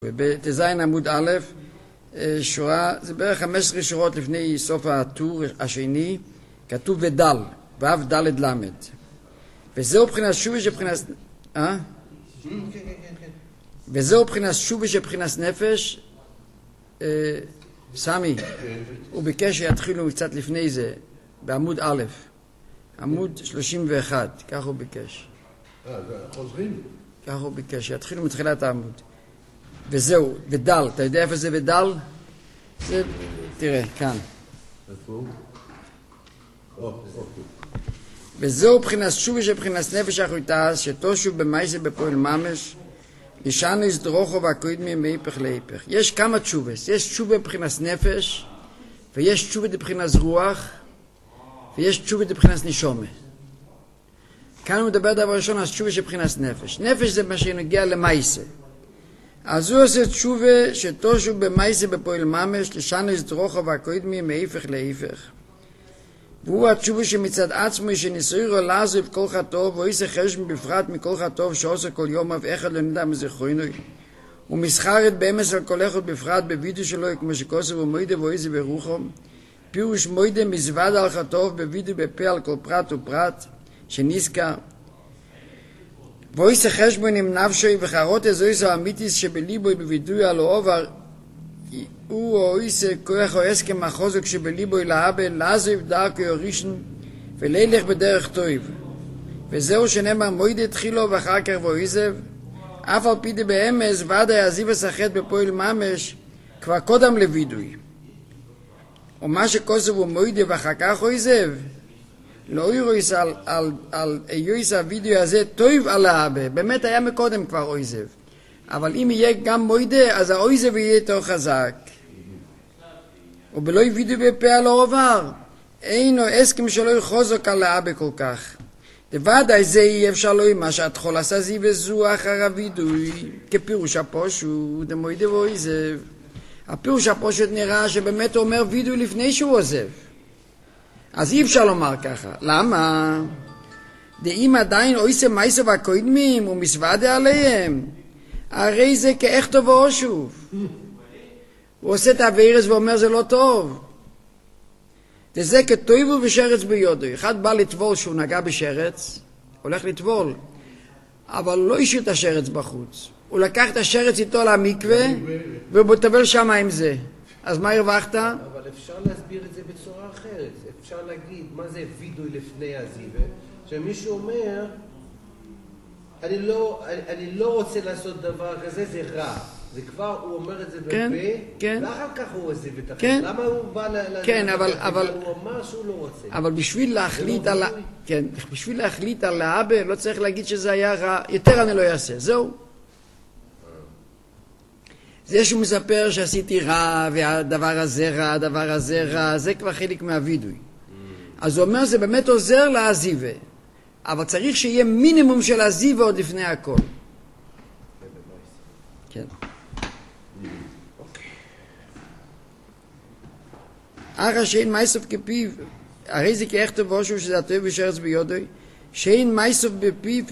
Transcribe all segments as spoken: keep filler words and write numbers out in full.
ובתזין עמוד א', שורה, זה בערך חמש עשרה שורות לפני סוף הטור השני, כתוב ודל, ואף דלת למד. וזהו בחינת שובי שבחינת... אה? וזהו בחינת שובי שבחינת נפש. סמי, הוא ביקש שיתחילו קצת לפני זה, בעמוד א', עמוד שלושים ואחת, כך הוא ביקש. אה, זה חוזרים? כך הוא ביקש, שיתחילו מתחילת העמוד. וזהו, ודל, אתה יודע איפה זה ודל? זה, תראה, כאן. איפה? וזהו בחינת שובי שבחינת נפש אחויתס, שתושו במייסה בפועל ממש, לשענו יזדרוכו והקוידמי מהיפך להיפך. יש כמה תשובס, יש תשובה בבחינת נפש, ויש תשובה בבחינת רוח, ויש תשובה בבחינת נשומה. כאן הוא מדבר דבר ראשון על תשובה שבחינת נפש. נפש זה מה שנגיע למייסה. אז הוא עושה תשובה שתושו במייסה בפועל ממש, לשענו יזדרוכו והקוידמי מהיפך להיפך. והוא התשובה שמצד עצמו שניסוירו לעזוב כל חטוב ואיסה חשם בפרט מכל חטוב שעושה כל יום אף אחד לא נדע מזכרוינוי ומסחרת באמס על כל אחד בפרט בווידו שלו כמו שכוסף ומוידה ואיסה ברוחו פירוש מוידה מזווד על חטוב בווידו בפה על כל פרט ופרט שנזכר ואיסה חשבון עם נפשוי וחרות איזו איסה אמיתיס שבליבוי בווידוי על העובר הוא או איסה כוח או הסכם החוזק שבליבוי להבל לעזוב דרכו יורישן ולילך בדרך טוב וזהו שנאמר מוידה תחילו ואחר כך ואיזב אף על פי באמס ועד היעזיב השחט בפועל ממש כבר קודם לוידוי ומה שכוסף הוא מוידה ואחר כך ואיזב לא ירויס על, על, על יויס הוידאו הזה טוב על ההבל באמת היה מקודם כבר אויזב אבל אם יהיה גם מוידה אז האויזב יהיה יותר חזק ובלא יבידו בפה על העובר אינו הסכם שלא יחוזק על האבא כל כך דוודאי זה יהיה אפשר לו מה שהתחול עשה זי וזו אחר הוידוי כפירוש הפושוט דמוידה ואויזב הפירוש הפושוט נראה שבאמת הוא אומר וידוי לפני שהוא עוזב אז אי אפשר לומר ככה למה? דאם עדיין אויסה מייסה והקוידמים ומסוודה עליהם הרי זה כאיך טוב או שוב הוא עושה את הווירס ואומר זה לא טוב וזה כתויבו ושרץ ביודו אחד בא לטבול שהוא נגע בשרץ הולך לטבול אבל לא השאיר את השרץ בחוץ הוא לקח את השרץ איתו למקווה והוא טבל שם עם זה אז מה הרווחת? אבל אפשר להסביר את זה בצורה אחרת אפשר להגיד מה זה וידוי לפני הזיווה שמישהו אומר אני לא, אני, אני לא רוצה לעשות דבר כזה, זה רע. זה כבר, הוא אומר את זה בפה, כן, כן. ואחר כך הוא עוזב את החיים. כן. למה הוא בא ל... כן, אבל, אבל... הוא אמר שהוא לא רוצה. אבל בשביל להחליט על... כן, בשביל להחליט על האבא, לא צריך להגיד שזה היה רע. יותר אני לא אעשה, זהו. זה שהוא מספר שעשיתי רע, והדבר הזה רע, הדבר הזה רע, זה כבר חלק מהוידוי. אז הוא אומר, זה באמת עוזר לעזיבה. אבל צריך שיהיה מינימום של עזיבה עוד לפני הכל. כן. אחר שאין מייסוף כפיו, הרי זה כאיך טוב אושו שזה הטוב ושרץ ביודוי, שאין מייסוף בפיו,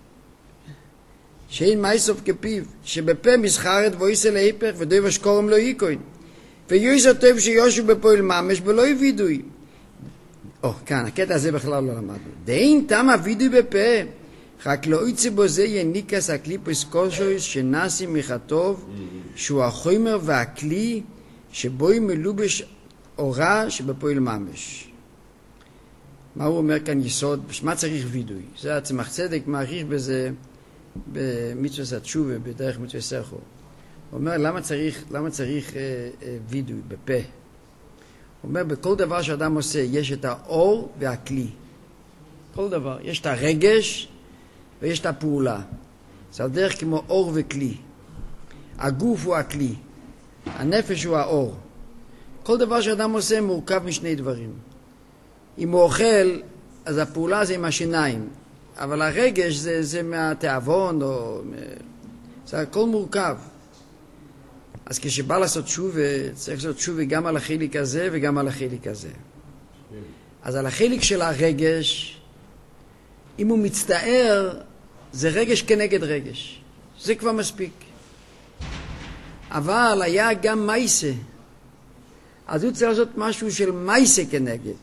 שאין מייסוף כפיו, שבפה מסחרת ואיסה להיפך ודוי ושקורם לא ייקוין, ויועיסה טוב שיושו בפועל ממש ולא יבידוי. או, כאן, הקטע הזה בכלל לא למדנו. דאין תם הוידוי בפה, רק לא יצא בו זה יניקס הקליפוס קושויס שנעשי מחטוב, שהוא החומר והכלי שבו היא מלובש אורה שבפועל ממש. מה הוא אומר כאן יסוד? מה צריך וידוי? זה הצמח צדק מעריך בזה במצווה התשובה, בדרך מצווה סכו. הוא אומר, למה צריך, למה צריך אה, אה, וידוי בפה? הוא אומר, בכל דבר שאדם עושה, יש את האור והכלי. כל דבר. יש את הרגש ויש את הפעולה. זה דרך כמו אור וכלי. הגוף הוא הכלי. הנפש הוא האור. כל דבר שאדם עושה מורכב משני דברים. אם הוא אוכל, אז הפעולה זה עם השיניים. אבל הרגש זה, זה מהתיאבון, או... זה הכל מורכב. אז כשבא לעשות שובה, צריך לעשות שובה גם על החלק הזה וגם על החלק הזה. אז על החלק של הרגש, אם הוא מצטער, זה רגש כנגד רגש. זה כבר מספיק. אבל היה גם מייסה. אז הוא צריך לעשות משהו של מייסה כנגד.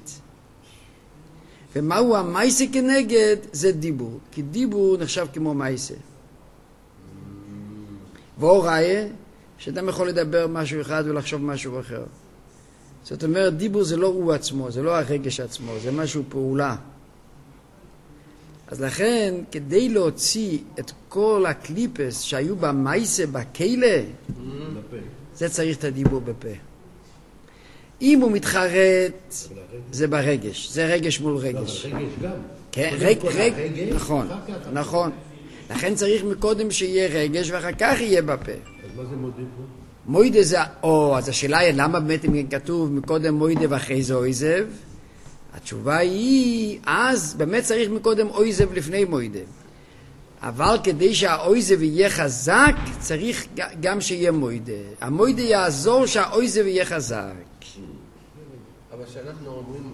ומהו המייסה כנגד? זה דיבור. כי דיבור נחשב כמו מייסה. והוראיה, שאדם יכול לדבר משהו אחד ולחשוב משהו אחר. זאת אומרת, דיבור זה לא הוא עצמו, זה לא הרגש עצמו, זה משהו פעולה. אז לכן, כדי להוציא את כל הקליפס שהיו במייסה, בכלא, זה צריך את הדיבור בפה. אם הוא מתחרט, זה ברגש. זה רגש מול רגש. רגש גם. כן, רג, רג, נכון, נכון. לכן צריך מקודם שיהיה רגש ואחר כך יהיה בפה. אז מה זה מודה פה? מוידה זה, או, אז השאלה היא למה באמת אם כתוב מקודם מוידה ואחרי זה אויזב? התשובה היא, אז באמת צריך מקודם אויזב לפני מוידה. אבל כדי שהאויזב יהיה חזק, צריך גם שיהיה מוידה. המוידה יעזור שהאויזב יהיה חזק. אבל שאנחנו אומרים,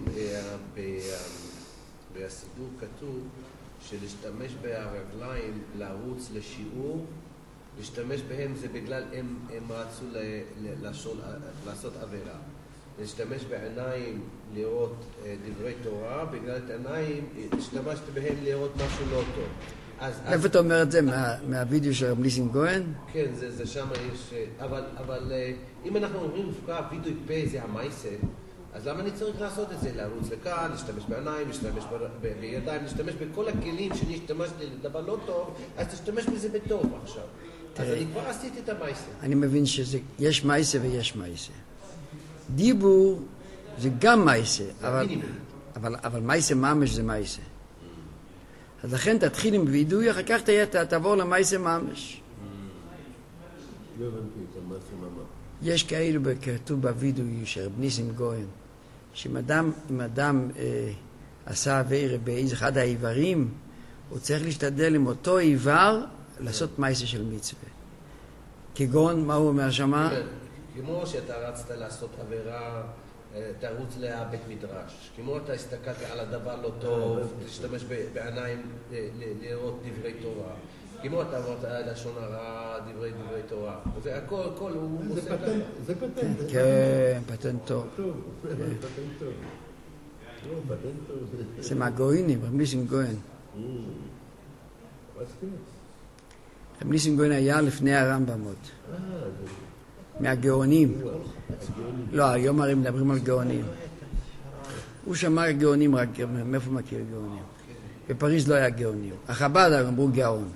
בסידור כתוב, שלהשתמש ברגליים לרוץ לשיעור, להשתמש בהם זה בגלל הם, הם רצו ל, ל, לשול, לעשות עבירה. להשתמש בעיניים לראות דברי תורה, בגלל את העיניים השתמשת בהם לראות משהו לא טוב. אז, איפה אז, אתה אומר את זה? מה, מהווידאו של רב ניסים כהן? כן, זה, זה שם יש... אבל, אבל אם אנחנו אומרים דווקא וידוי פה זה המייסה, אז למה אני צריך לעשות את זה? לרוץ לכאן, להשתמש בעיניים, להשתמש ב- ב- בידיים, להשתמש בכל הכלים שאני השתמשתי לדבר לא טוב, אז תשתמש בזה בטוב עכשיו. אז אני כבר עשיתי את המייסה. אני מבין שיש מייסה ויש מייסה. דיבור זה גם מייסה, אבל, אבל, אבל מייסה ממש זה מייסה. אז לכן תתחיל עם וידוי, אחר כך ת- תעבור למייסה ממש. לא הבנתי את המעשה ממש. יש כאלו כתוב בווידאו של רב ניסים כהן, שאם אדם, אם אדם אה, עשה עבירה באיזה אחד האיברים, הוא צריך להשתדל עם אותו איבר לעשות מייסה של מצווה. כגון, מה הוא אומר שמה? כמו שאתה רצת לעשות עבירה, תרוץ לבית מדרש. כמו אתה הסתכלת על הדבר לא טוב, תשתמש בעיניים לראות דברי תורה. כמו אתה אמרת לשון הרע, דברי דברי תורה. זה הכל, הכל הוא עושה ככה. זה פטנט. כן, פטנט טוב. טוב, פטנט טוב. לא, פטנט טוב. זה מהגוינים, רב ניסים כהן. אז כן. רב ניסים כהן היה לפני הרמב"ם עוד. אה, זה... מהגאונים. לא, היום הרי מדברים על גאונים. הוא שמע גאונים רק, מאיפה מכיר גאונים? בפריז לא היה גאונים. החב"ד אמרו גאון.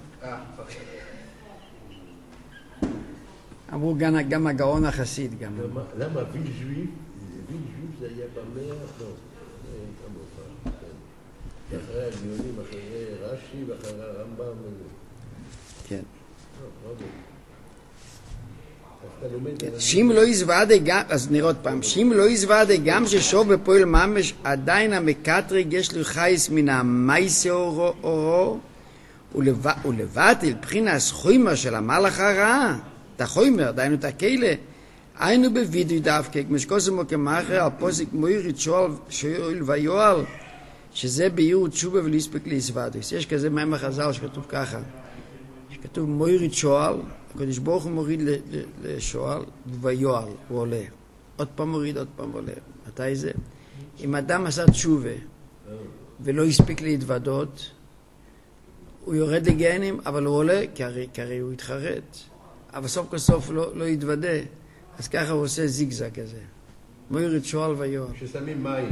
אמרו גם הגאון החסיד גם. למה ויל ז'ויף? ויל ז'ויף זה היה במאה, לא, זה היה כמובן. אחרי הגאונים, אחרי רש"י ואחרי הרמב"ם. כן. לא, לא. שאם לא יזוועדה גם, אז נראה עוד פעם, שאם לא יזוועדה גם ששוב בפועל ממש עדיין המקטרג יש לו חייס מן המייסה אורו ולבטל בחינה הסחוימר של המלאך הרע, את החוימר, דיינו את הכלא, היינו בווידוי דווקא, כמשקוסמו כמאחר על פוסק מוירית שואל ויואל, שזה ביור תשובה ולהספק להסוועדוס. יש כזה מים החז"ל שכתוב ככה, שכתוב מוירית שואל, הקדוש ברוך הוא מוריד לשואל ויואל, הוא עולה. עוד פעם מוריד, עוד פעם עולה. מתי זה? אם אדם עשה תשובה ולא הספיק להתוודות, הוא יורד לגהנם, אבל הוא עולה, כי הרי, כי הרי הוא יתחרט. אבל סוף כל סוף לא, לא יתוודה. אז ככה הוא עושה זיגזג כזה. מוריד שואל ויואל. ששמים מים.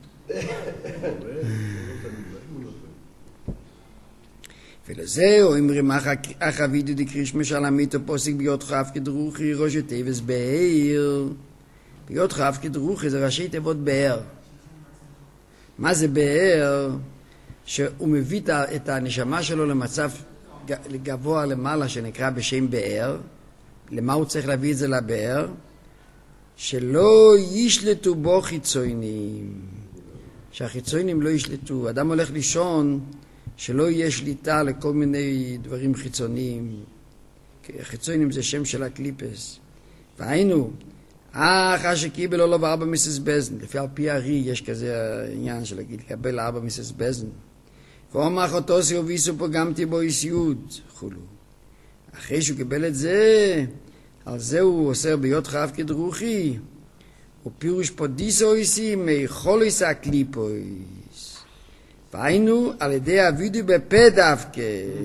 ולזהו, אמרים אחא וידו דקריש משל עמית פוסק ביותך אף כדרוכי ראשי תיבס באר. ביותך אף כדרוכי זה ראשי תיבות באר. מה זה באר? שהוא מביא את הנשמה שלו למצב גבוה למעלה שנקרא בשם באר. למה הוא צריך להביא את זה לבאר? שלא ישלטו בו חיצונים. שהחיצונים לא ישלטו. אדם הולך לישון שלא יהיה שליטה לכל מיני דברים חיצוניים. חיצוניים זה שם של הקליפס. והיינו, אחר שקיבל לא בארבע מיסס בזן. לפי על פי הרי יש כזה עניין של להגיד, לקבל ארבע מיסס בזן. ואומר אחותו סיוביסו פה גם תיבו איסיות, חולו. אחרי שהוא קיבל את זה, על זה הוא עושה ביות חף כדרוכי, ופירוש פודיסויסי מיכולוס הקליפויס. והיינו על ידי הווידוי בפה דווקא,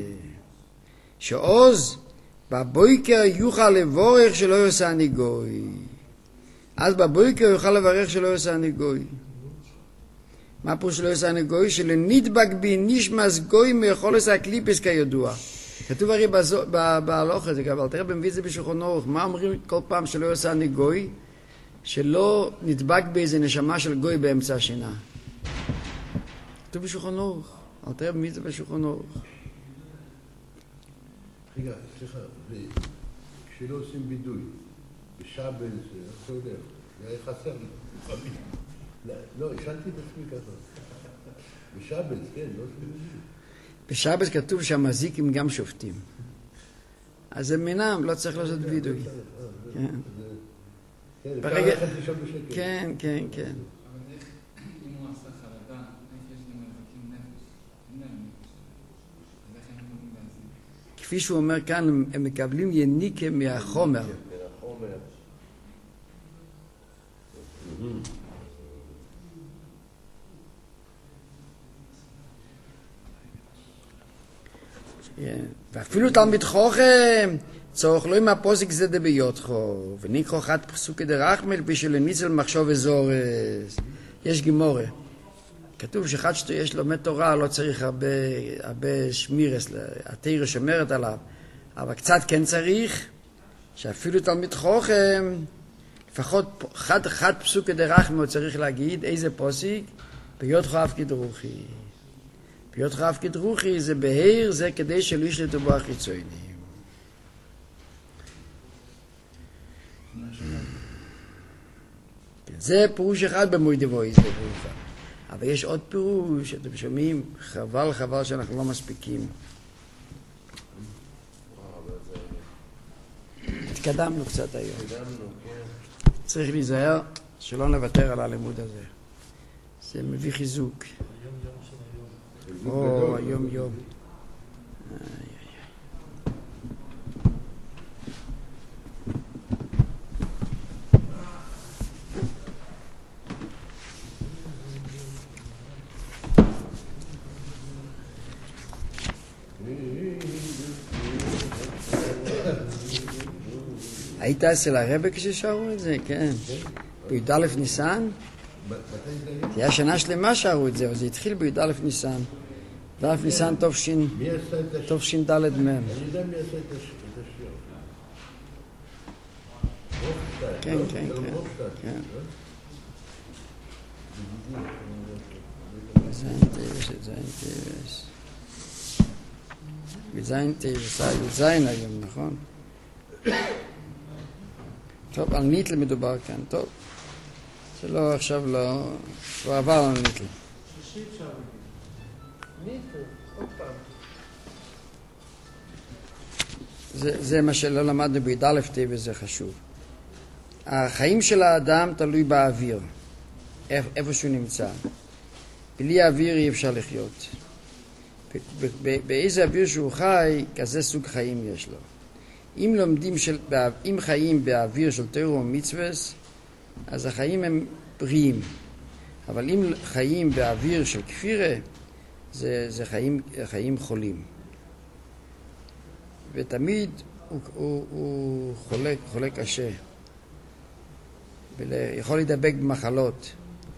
שעוז בבויקר יוכל לבורך שלא יעשה ניגוי. אז בבויקר יוכל לברך שלא יעשה ניגוי. מה פירוש שלא יעשה ניגוי? שלנדבק בי נשמס גוי מיכולוס הקליפוס כידוע. כתוב הרי בהלכה, זה גם אלתר רבי מביא את זה בשולחן אורך, מה אומרים כל פעם שלא יעשה ניגוי? שלא נדבק באיזה נשמה של גוי באמצע השינה. כתוב בשולחן אורך, אלתר רבי מביא את זה בשולחן אורך. רגע, סליחה, כשלא עושים בידוי, בשבת זה, איך זה הולך? זה היה חסר לי. לא, השאלתי את עצמי ככה. בשבת, כן, לא עושים בידוי. בשבת כתוב שהמזיקים גם שופטים. אז זה מינם, לא צריך לעשות וידוי. כן. ברגע... כן, כן, כן. אם הוא עשה חרדה, איך יש גם מזיקים נפש? אין להם נפש. אז איך הם יכולים להזיק? כפי שהוא אומר כאן, הם מקבלים יניקה מהחומר. מהחומר. ואפילו תלמיד חוכם צורך לא עם הפוסק זה דביותכו וניקחו חד פסוקי דרחמל בשביל ניצל מחשוב אזורס. יש גימורה כתוב שאחד שיש לומד תורה לא צריך הרבה, הרבה שמירס, התורה שומרת עליו, אבל קצת כן צריך שאפילו תלמיד חוכם לפחות חד, חד פסוקי דרחמל הוא צריך להגיד איזה פוסק ביותכו אף כדרוכי. פיות חף כדרוכי זה בהיר, זה כדי שלא ישלטו בו החיצונים. זה פירוש אחד במוידי וויז דברופה. אבל יש עוד פירוש שאתם שומעים, חבל חבל שאנחנו לא מספיקים. התקדמנו קצת היום. צריך להיזהר שלא נוותר על הלימוד הזה. זה מביא חיזוק. או, היום יום. היית אצל הרבי כששרו את זה? כן. בי"א ניסן? זה היה שנה שלמה שרו את זה, אבל זה התחיל בי"א ניסן. ואף ניסן טוב שין דלת מם. אני יודע מי עשה את השיר. כן, כן, כן. זין טייבס, זין טייבס. זין טייבס, זין היום, נכון? טוב, על ניטל מדובר כאן, טוב. זה לא, עכשיו לא, כבר עבר על ניטל. זה, זה מה שלא למדנו בי"א וזה חשוב. החיים של האדם תלוי באוויר, איפה שהוא נמצא. בלי האוויר אי אפשר לחיות. באיזה אוויר שהוא חי, כזה סוג חיים יש לו. אם לומדים של, אם חיים באוויר של תורה ומצוות, אז החיים הם בריאים. אבל אם חיים באוויר של כפירה, זה, זה חיים, חיים חולים. ותמיד הוא, הוא, הוא חולה, חולה קשה. יכול להידבק במחלות.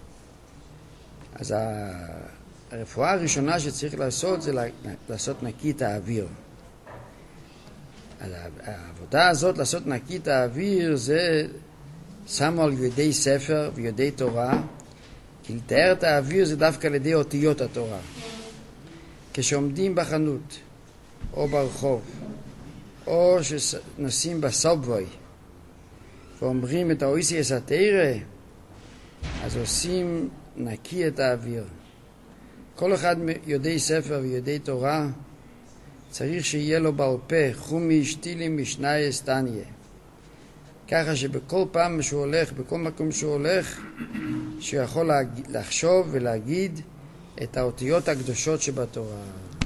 אז הרפואה הראשונה שצריך לעשות זה לעשות נקי את האוויר. אז העבודה הזאת לעשות נקי את האוויר זה שמו על ידי ספר וידי תורה, כי לתאר את האוויר זה דווקא על ידי אותיות התורה. כשעומדים בחנות או ברחוב או שנוסעים בסובווי ואומרים את האויסיאס התורה, אז עושים נקי את האוויר. כל אחד יודעי ספר ויודעי תורה צריך שיהיה לו בעל פה חומי שתילים משנאי סטניה, ככה שבכל פעם שהוא הולך, בכל מקום שהוא הולך, שהוא יכול לחשוב ולהגיד את האותיות הקדושות שבתורה.